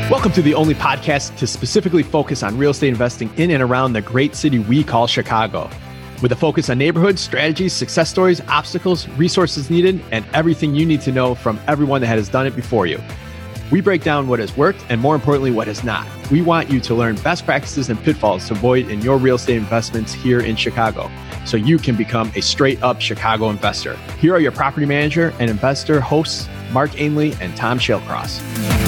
Welcome to the only podcast to specifically focus on real estate investing in and around the great city we call Chicago. With a focus on neighborhoods, strategies, success stories, obstacles, resources needed, and everything you need to know from everyone that has done it before you. We break down what has worked and, more importantly, what has not. We want you to learn best practices and pitfalls to avoid in your real estate investments here in Chicago, so you can become a straight-up Chicago investor. Here are your property manager and investor hosts, Mark Ainley and Tom Shellcross.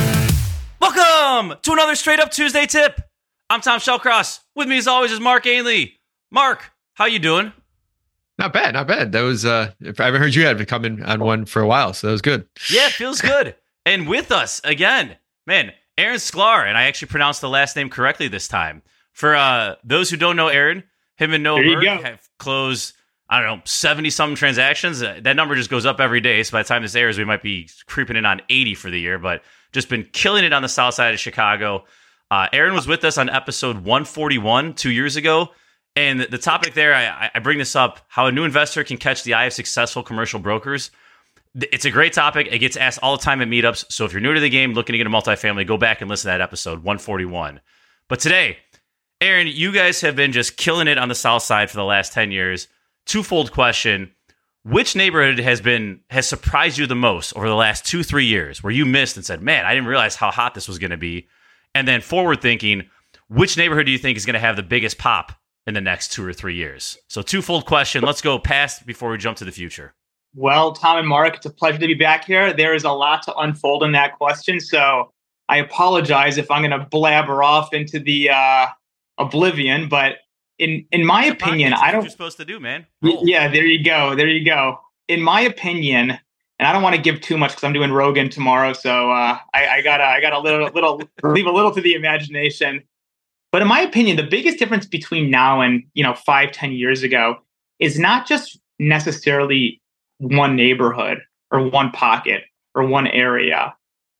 Welcome to another Straight Up Tuesday tip. I'm Tom Shellcross. With me, as always, is Mark Ainley. Mark, how you doing? Not bad, not bad. That was, if I haven't heard you had been coming on one for a while, so that was good. Yeah, it feels good. And with us again, man, Aaron Sklar, and I actually pronounced the last name correctly this time. For those who don't know Aaron, him and Noah Berg have closed, 70-something transactions. That number just goes up every day. So by the time this airs, we might be creeping in on 80 for the year, but just been killing it on the south side of Chicago. Aaron was with us on episode 141 2 years ago. And the topic there, I bring this up, how a new investor can catch the eye of successful commercial brokers. It's a great topic. It gets asked all the time at meetups. So if you're new to the game, looking to get a multifamily, go back and listen to that episode 141. But today, Aaron, you guys have been just killing it on the south side for the last 10 years. Twofold question. Which neighborhood has surprised you the most over the last 2-3 years where you missed and said, man, I didn't realize how hot this was going to be? And then forward thinking, which neighborhood do you think is going to have the biggest pop in the next 2 or 3 years? So twofold question. Let's go past before we jump to the future. Well, Tom and Mark, it's a pleasure to be back here. There is a lot to unfold in that question. So I apologize if I'm going to blabber off into the oblivion, but in my opinion, I don't. What you're supposed to do, man. Roll. Yeah, there you go. In my opinion, and I don't want to give too much because I'm doing Rogan tomorrow, so I got a little leave a little to the imagination. But in my opinion, the biggest difference between now and 5-10 years ago is not just necessarily one neighborhood or one pocket or one area.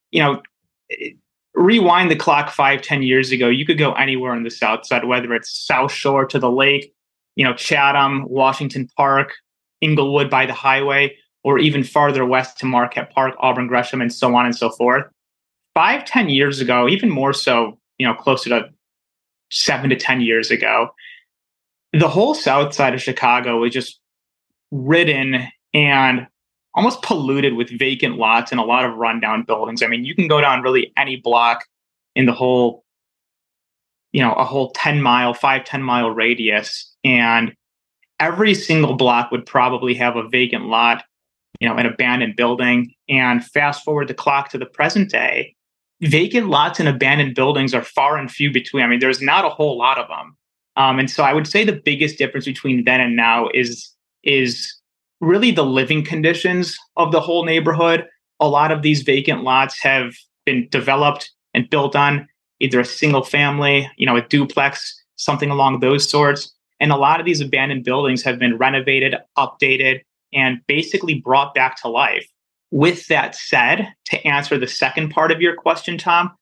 Rewind the clock 5-10 years ago, you could go anywhere on the south side, whether it's South Shore to the lake, Chatham, Washington Park, Inglewood by the highway, or even farther west to Marquette Park, Auburn Gresham, and so on and so forth. 5-10 years ago, even more so, closer to 7 to 10 years ago, the whole south side of Chicago was just ridden and almost polluted with vacant lots and a lot of rundown buildings. I mean, you can go down really any block in the whole, a whole 10 mile radius, and every single block would probably have a vacant lot, an abandoned building. And fast forward the clock to the present day, vacant lots and abandoned buildings are far and few between. I mean, there's not a whole lot of them. And so I would say the biggest difference between then and now is really the living conditions of the whole neighborhood. A lot of these vacant lots have been developed and built on either a single family, a duplex, something along those sorts. And a lot of these abandoned buildings have been renovated, updated, and basically brought back to life. With that said, to answer the second part of your question, Tom,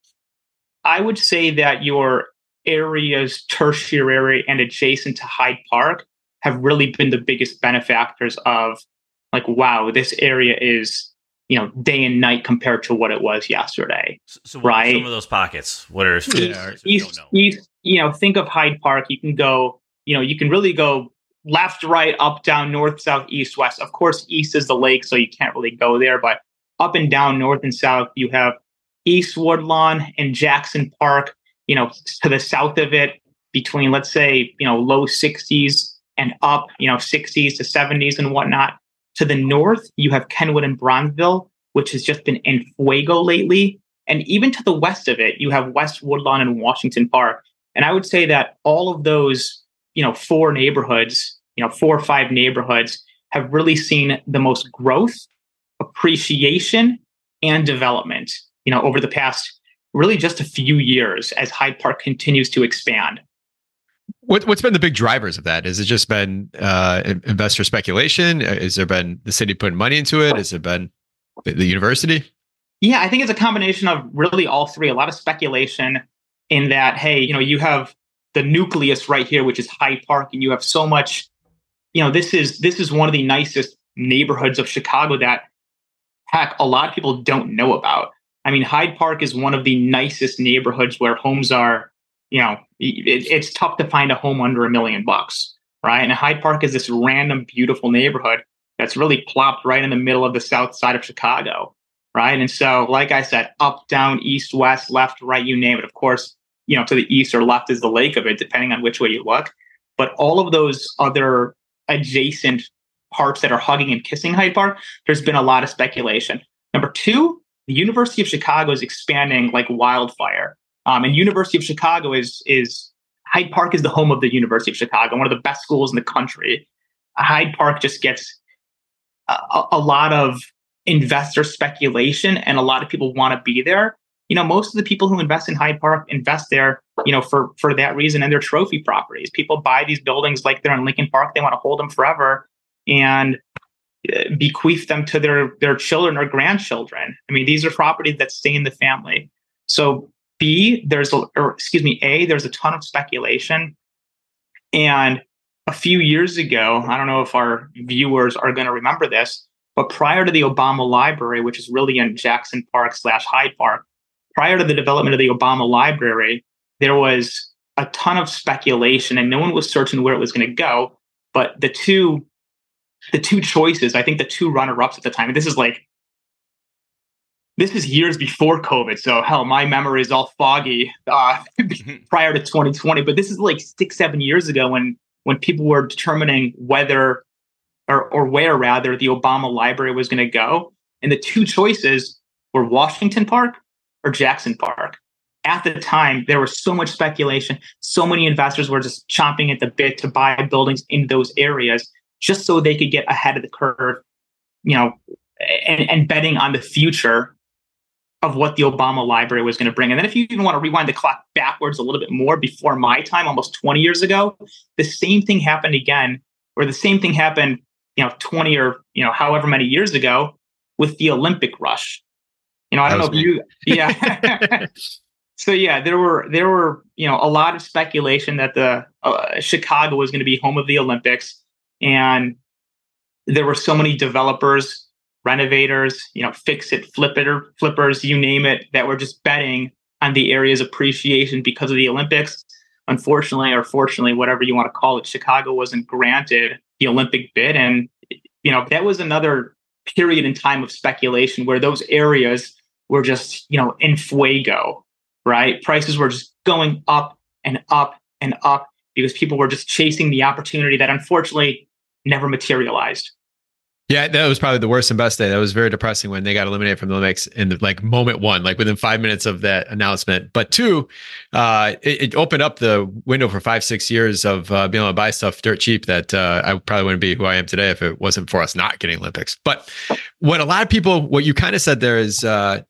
I would say that your areas tertiary and adjacent to Hyde Park have really been the biggest benefactors of, wow, this area is, day and night compared to what it was yesterday. So what are some of those pockets? What are east, think of Hyde Park. You can go, you can really go left, right, up, down, north, south, east, west. Of course, east is the lake, so you can't really go there, but up and down, north and south, you have East Woodlawn and Jackson Park, to the south of it, between, let's say, low 60s and up, 60s to 70s and whatnot. To the north, you have Kenwood and Bronzeville, which has just been in fuego lately. And even to the west of it, you have West Woodlawn and Washington Park. And I would say that all of those, 4 neighborhoods, 4 or 5 neighborhoods have really seen the most growth, appreciation, and development, over the past really just a few years as Hyde Park continues to expand. What's been the big drivers of that? Has it just been investor speculation? Has there been the city putting money into it? Has it been the university? Yeah, I think it's a combination of really all three. A lot of speculation in that, hey, you have the nucleus right here, which is Hyde Park, and you have so much, this is one of the nicest neighborhoods of Chicago that, heck, a lot of people don't know about. I mean, Hyde Park is one of the nicest neighborhoods where homes are, it's tough to find a home under $1 million, right? And Hyde Park is this random, beautiful neighborhood that's really plopped right in the middle of the south side of Chicago, right? And so, like I said, up, down, east, west, left, right, you name it. Of course, to the east or left is the lake of it, depending on which way you look. But all of those other adjacent parts that are hugging and kissing Hyde Park, there's been a lot of speculation. Number two, the University of Chicago is expanding like wildfire. And University of Chicago is Hyde Park is the home of the University of Chicago, one of the best schools in the country. Hyde Park just gets a lot of investor speculation, and a lot of people want to be there. Most of the people who invest in Hyde Park invest there, for that reason, and they're trophy properties. People buy these buildings like they're in Lincoln Park. They want to hold them forever and bequeath them to their children or grandchildren. I mean, these are properties that stay in the family. So A, there's a ton of speculation. And a few years ago, I don't know if our viewers are going to remember this, but prior to the Obama Library, which is really in Jackson Park / Hyde Park, prior to the development of the Obama Library, there was a ton of speculation and no one was certain where it was going to go. But the two choices, I think the two runner-ups at the time, and this is years before COVID. So hell, my memory is all foggy prior to 2020. But this is like 6-7 years ago when people were determining whether or where rather the Obama Library was going to go. And the two choices were Washington Park or Jackson Park. At the time, there was so much speculation. So many investors were just chomping at the bit to buy buildings in those areas just so they could get ahead of the curve, and betting on the future of what the Obama Library was going to bring. And then if you even want to rewind the clock backwards a little bit more, before my time, almost 20 years ago, the same thing happened again, or the same thing happened, 20 or, however many years ago with the Olympic rush. I don't know if you, yeah. So yeah, there were, a lot of speculation that the Chicago was going to be home of the Olympics. And there were so many developers, renovators, fix-it, flippers, you name it, that were just betting on the area's appreciation because of the Olympics. Unfortunately, or fortunately, whatever you want to call it, Chicago wasn't granted the Olympic bid. And, that was another period in time of speculation where those areas were just, in fuego, right? Prices were just going up and up and up because people were just chasing the opportunity that unfortunately never materialized. Yeah, that was probably the worst and best day. That was very depressing when they got eliminated from the Olympics in moment one, within 5 minutes of that announcement. But two, it opened up the window for 5-6 years of being able to buy stuff dirt cheap that I probably wouldn't be who I am today if it wasn't for us not getting Olympics. But what you kind of said there is,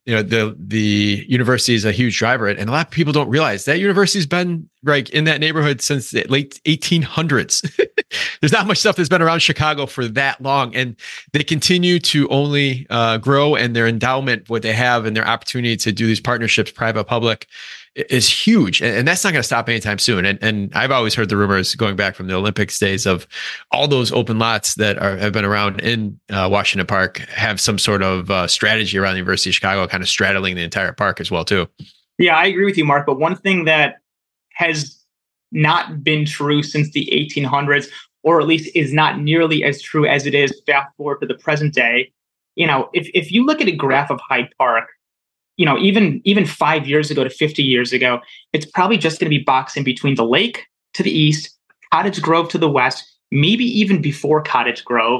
the university is a huge driver, and a lot of people don't realize that university's been in that neighborhood since the late 1800s. There's not much stuff that's been around Chicago for that long, and they continue to only grow, and their endowment, what they have, and their opportunity to do these partnerships, private, public, is huge. And that's not going to stop anytime soon. And I've always heard the rumors going back from the Olympics days of all those open lots that have been around in Washington Park have some sort of strategy around the University of Chicago, kind of straddling the entire park as well, too. Yeah, I agree with you, Mark. But one thing that has not been true since the 1800s, or at least is not nearly as true as it is fast forward to the present day. If you look at a graph of Hyde Park, even 5 years ago to 50 years ago, it's probably just going to be boxed in between the lake to the east, Cottage Grove to the west, maybe even before Cottage Grove,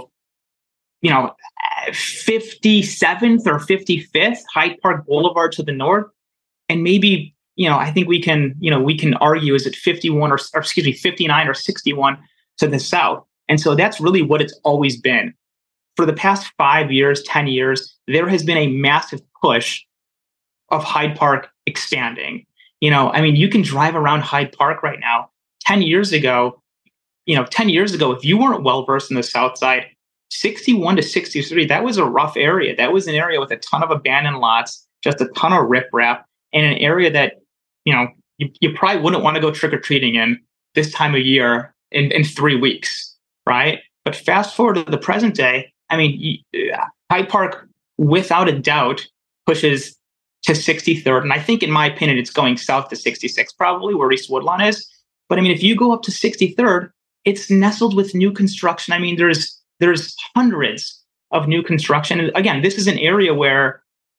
57th or 55th Hyde Park Boulevard to the north, and maybe, I think we can argue, is it 51 or 59 or 61 to the south. And so that's really what it's always been. For the past 5 years, 10 years, there has been a massive push of Hyde Park expanding. You can drive around Hyde Park right now. 10 years ago, if you weren't well-versed in the South Side, 61 to 63, that was a rough area. That was an area with a ton of abandoned lots, just a ton of riprap, and an area that, you probably wouldn't want to go trick-or-treating in this time of year in 3 weeks, right? But fast forward to the present day, Hyde Park, without a doubt, pushes to 63rd. And I think, in my opinion, it's going south to 66, probably where East Woodlawn is. But I mean, if you go up to 63rd, it's nestled with new construction. I mean, there's hundreds of new construction. And again, this is an area where,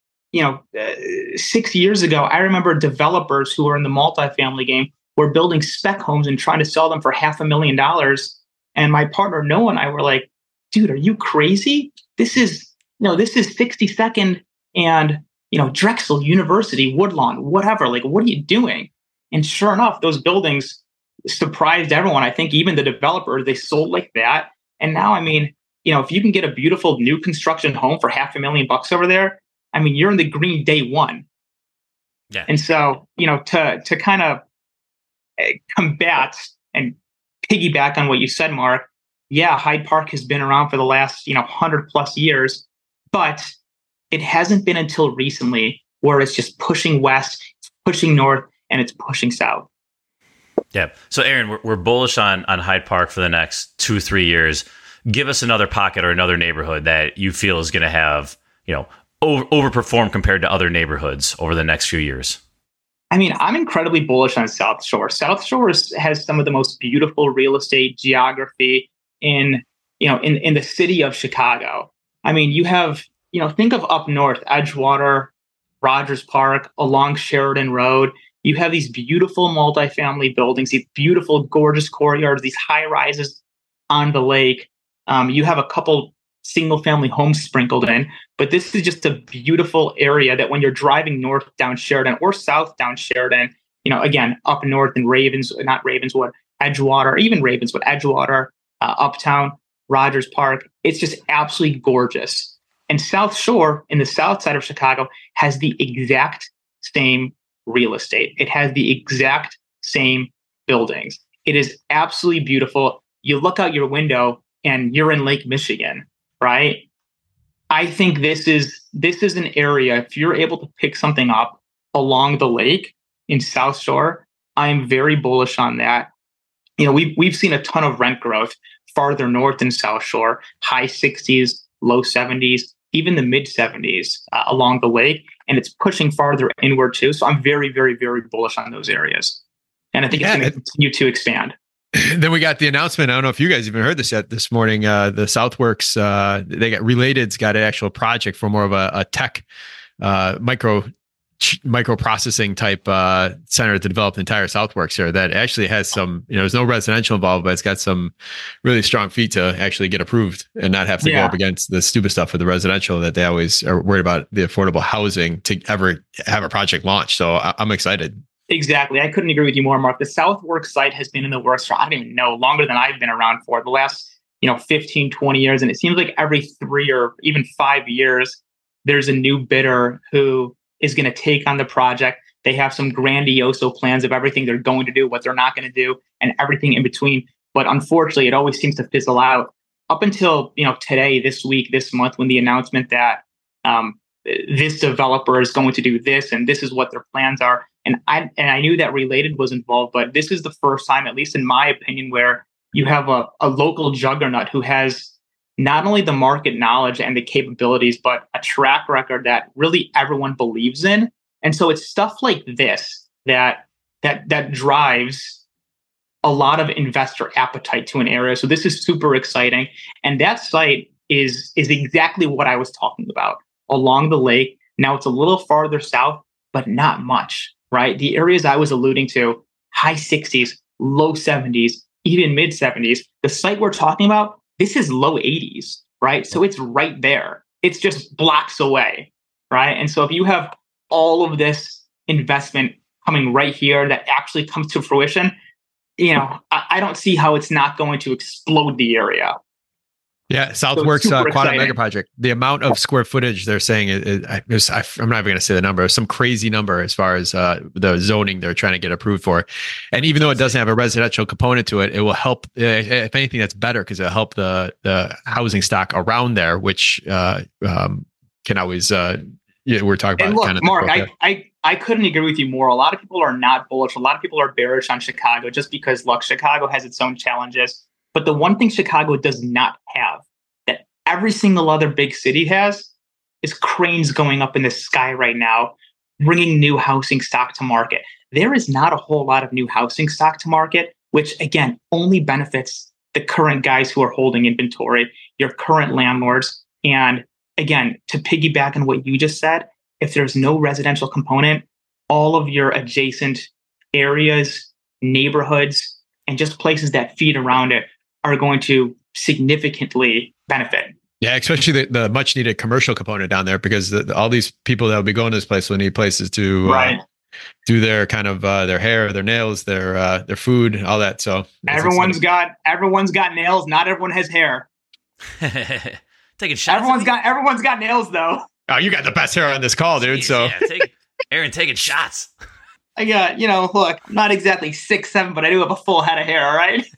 6 years ago, I remember developers who were in the multifamily game were building spec homes and trying to sell them for $500,000. And my partner Noah and I were like, dude, are you crazy? This is 62nd and Drexel University, Woodlawn, whatever. Like, what are you doing? And sure enough, those buildings surprised everyone. I think even the developer, they sold like that. And now, I mean, if you can get a beautiful new construction home for $500,000 over there, I mean, you're in the green day one. Yeah. And so, to kind of combat and piggyback on what you said, Mark, yeah, Hyde Park has been around for the last, 100 plus years, but it hasn't been until recently where it's just pushing west, it's pushing north, and it's pushing south. Yeah. So, Aaron, we're bullish on Hyde Park for the next 2-3 years. Give us another pocket or another neighborhood that you feel is going to have, overperform compared to other neighborhoods over the next few years. I mean, I'm incredibly bullish on South Shore. South Shore has some of the most beautiful real estate geography in the city of Chicago. I mean, you have, think of up north, Edgewater, Rogers Park, along Sheridan Road. You have these beautiful multifamily buildings, these beautiful, gorgeous courtyards, these high rises on the lake. You have a couple single family homes sprinkled in, but this is just a beautiful area that when you're driving north down Sheridan or south down Sheridan, again, up north in Edgewater, even Ravenswood, Edgewater, Uptown, Rogers Park, it's just absolutely gorgeous. And South Shore in the south side of Chicago has the exact same real estate. It has the exact same buildings. It is absolutely beautiful. You look out your window and you're in Lake Michigan, right? I think this is an area, if you're able to pick something up along the lake in South Shore, I am very bullish on that. We've seen a ton of rent growth farther north in South Shore, high 60s, low 70s, even the mid 70s along the lake, and it's pushing farther inward too. So I'm very, very, very bullish on those areas, and I think it's going to continue to expand. Then we got the announcement. I don't know if you guys even heard this yet this morning. The Southworks, they got Related's got an actual project for more of a tech microprocessing type center to develop the entire Southworks here that actually has some, there's no residential involved, but it's got some really strong feet to actually get approved and not have to go up against the stupid stuff with the residential that they always are worried about, the affordable housing, to ever have a project launch. So I'm excited. Exactly. I couldn't agree with you more, Mark. The Southworks site has been in the works for, I don't even know, longer than I've been around for, the last, 15, 20 years. And it seems like every 3 or even 5 years, there's a new bidder who is going to take on the project. They have some grandiose plans of everything they're going to do, what they're not going to do, and everything in between. But unfortunately, it always seems to fizzle out up until, today, this week, this month, when the announcement that this developer is going to do this and this is what their plans are. And I knew that Related was involved, but this is the first time, at least in my opinion, where you have a local juggernaut who has not only the market knowledge and the capabilities, but a track record that really everyone believes in. And so it's stuff like this that drives a lot of investor appetite to an area. So this is super exciting. And that site is exactly what I was talking about along the lake. Now it's a little farther south, but not much, right? The areas I was alluding to, high 60s, low 70s, even mid 70s. The site we're talking about, this is low 80s, right? So it's right there. It's just blocks away, right? And so if you have all of this investment coming right here that actually comes to fruition, I don't see how it's not going to explode the area. Yeah, Southworks Quantum Mega Project. The amount of square footage they're saying I'm not even going to say the number. It's some crazy number as far as the zoning they're trying to get approved for. And even though it doesn't have a residential component to it, it will help. If anything, that's better because it'll help the housing stock around there, which can always. We're talking about. And look, kind of Mark, I couldn't agree with you more. A lot of people are not bullish. A lot of people are bearish on Chicago just because, look, Chicago has its own challenges. But the one thing Chicago does not have that every single other big city has is cranes going up in the sky right now bringing new housing stock to market. There is not a whole lot of new housing stock to market, which again only benefits the current guys who are holding inventory, your current landlords. And again, to piggyback on what you just said, if there's no residential component, all of your adjacent areas, neighborhoods, and just places that feed around it are going to significantly benefit. Yeah, especially the much needed commercial component down there, because all these people that will be going to this place will need places to do their kind of their hair, their nails, their food, all that. So everyone's got nails. Not everyone has hair. Taking shots. Everyone's got nails though. Oh, you got the best hair on this call, dude. So Aaron taking shots. I got, look, I'm not exactly 6'7", but I do have a full head of hair. All right.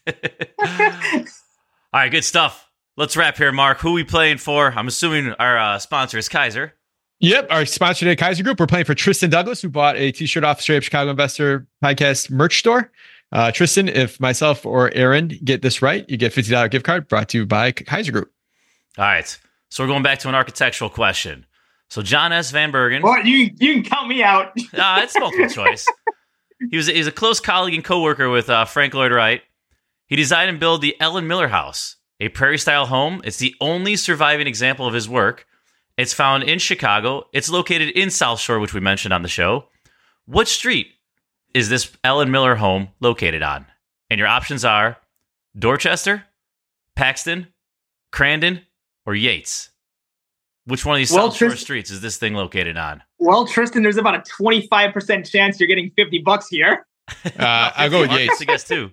All right, good stuff. Let's wrap here, Mark. Who are we playing for? I'm assuming our sponsor is Kaiser. Yep, our sponsor today, Kaiser Group. We're playing for Tristan Douglas, who bought a T-shirt off Straight Up Chicago Investor Podcast merch store. Tristan, if myself or Aaron get this right, you get $50 gift card brought to you by Kaiser Group. All right, so we're going back to an architectural question. So John S. Van Bergen. Well, you can count me out. It's multiple choice. He's a close colleague and coworker with Frank Lloyd Wright. He designed and built the Ellen Miller House, a prairie-style home. It's the only surviving example of his work. It's found in Chicago. It's located in South Shore, which we mentioned on the show. What street is this Ellen Miller home located on? And your options are Dorchester, Paxton, Crandon, or Yates. Which one of these South Shore streets is this thing located on? Well, Tristan, there's about a 25% chance you're getting $50 here. I'll go with Yates. I guess too.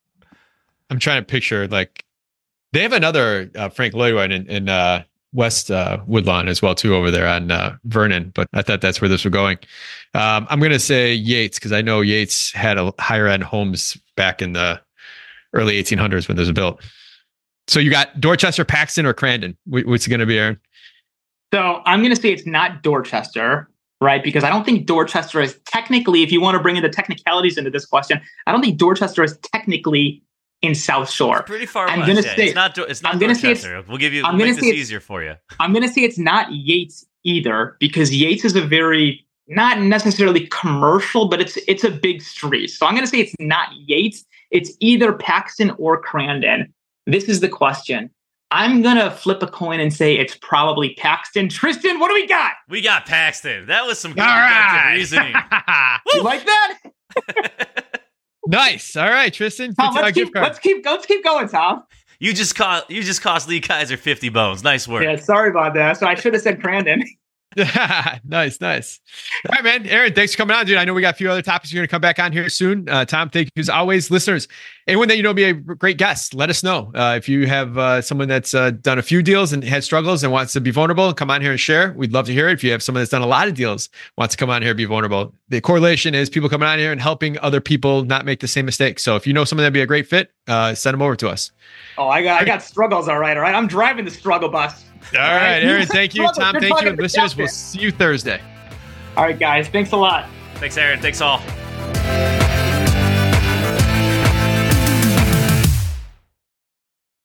I'm trying to picture, like, they have another Frank Lloyd Wright in West Woodlawn as well too, over there on Vernon, but I thought that's where this was going. I'm going to say Yates, because I know Yates had a higher end homes back in the early 1800s when those were built. So you got Dorchester, Paxton, or Crandon? What's it going to be, Aaron? So I'm going to say it's not Dorchester, right? Because I don't think Dorchester is technically, if you want to bring in the technicalities into this question, I don't think Dorchester is technically in South Shore. It's pretty far west. It's not Dorchester. We'll make this easier for you. I'm going to say it's not Yates either, because Yates is a very, not necessarily commercial, but it's a big street. So I'm going to say it's not Yates. It's either Paxton or Crandon. This is the question. I'm going to flip a coin and say it's probably Paxton. Tristan, what do we got? We got Paxton. That was some good deductive reasoning. You like that? Nice. All right, Tristan. Tom, let's keep going, Tom. You just cost Lee Kaiser 50 bones. Nice work. Yeah, sorry about that. So I should have said Crandon. Nice. All right, man. Aaron, thanks for coming on, dude. I know we got a few other topics. You're going to come back on here soon. Tom, thank you as always. Listeners, anyone that you know be a great guest, let us know. If you have someone that's done a few deals and had struggles and wants to be vulnerable and come on here and share, we'd love to hear it. If you have someone that's done a lot of deals, wants to come on here and be vulnerable, the correlation is people coming on here and helping other people not make the same mistakes. So if you know someone that'd be a great fit, send them over to us. Oh, I got struggles. All right. I'm driving the struggle bus. All right, Aaron, thank you. Tom, thank you. Listeners, we'll see you Thursday. All right, guys. Thanks a lot. Thanks, Aaron. Thanks all.